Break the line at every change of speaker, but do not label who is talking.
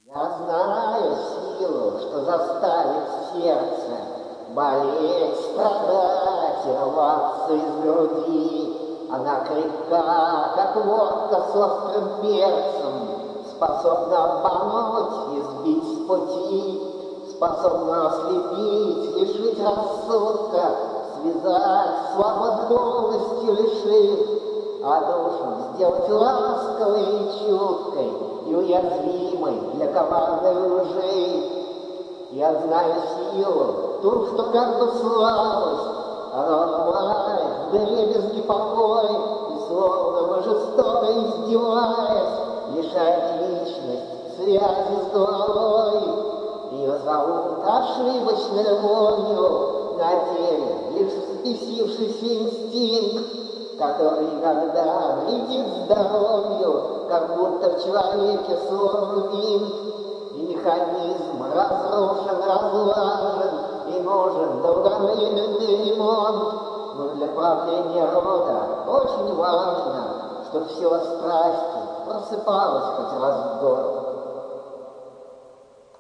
Я знаю силу, что заставит сердце болеть, страдать и рваться из груди. Она крепка, как водка с острым перцем, способна обмануть и сбить с пути, способна ослепить, лишить рассудка, связать, свободностью лишив, а душу сделать ласковой и чуткой, и уязвимой для коварной лжи. Я знаю силу, ту, что как бы слабость, она ломает в дребезги покой, и словно бы жестоко издеваясь, лишает личность связи с головой. Ее зовут ошибочной любовью, на деле лишь взбесившийся инстинкт, который иногда вредит здоровью, как будто в человеке сломан винт, и механизм разрушен, разлажен, и нужен долговременный ремонт. Но для правления рода очень важно, чтобы сила страсти просыпалась хоть раз в год.